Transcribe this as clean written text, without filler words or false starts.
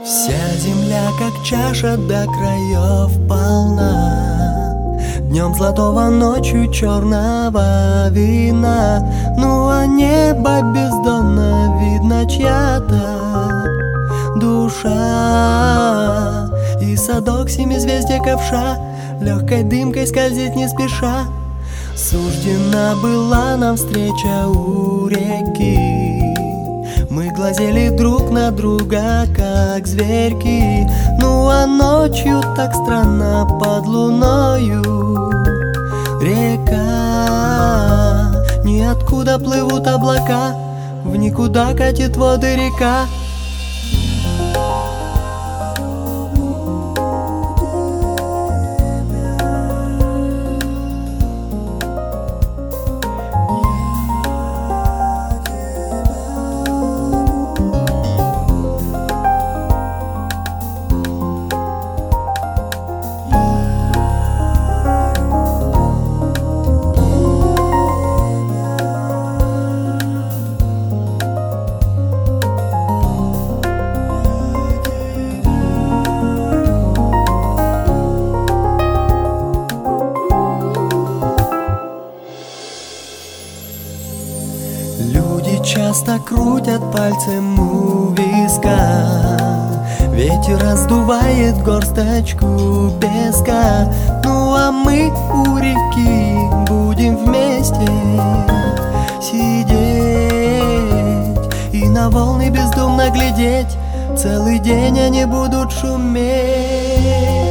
Вся земля, как чаша, до краев полна. Днем золотого, ночью черного вина. Ну а небо бездонно, видно чья-то душа. И садок семизвездия ковша легкой дымкой скользит не спеша. Суждена была нам встреча у реки. Мы глазели друг на друга, как зверьки. Ну а ночью так странно под луною река. Ниоткуда плывут облака, в никуда катит воды река. Люди часто крутят пальцем у виска. Ветер раздувает горсточку песка. Ну а мы у реки будем вместе сидеть и на волны бездумно глядеть. Целый день они будут шуметь.